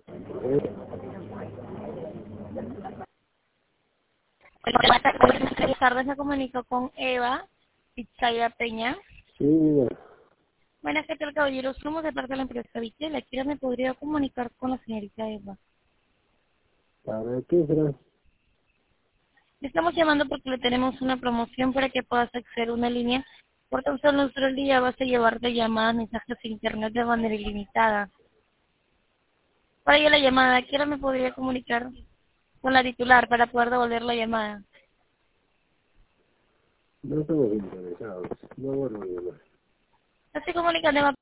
Buenas tardes, me comunico con Eva Pizzaya Peña. Sí, diga. Buenas tardes, caballero. Somos de parte de la empresa Vitela. ¿Quién me podría comunicar con la señorita Eva? ¿Para qué será? Le estamos llamando porque le tenemos una promoción para que puedas acceder a una línea. Por tan solo nuestro día vas a llevarte llamadas, mensajes de internet de manera ilimitada. Para ello la llamada, ¿quién me podría comunicar con la titular para poder devolver la llamada? No estamos interesados. No vuelvo a llamar. No estoy comunicando, Eva.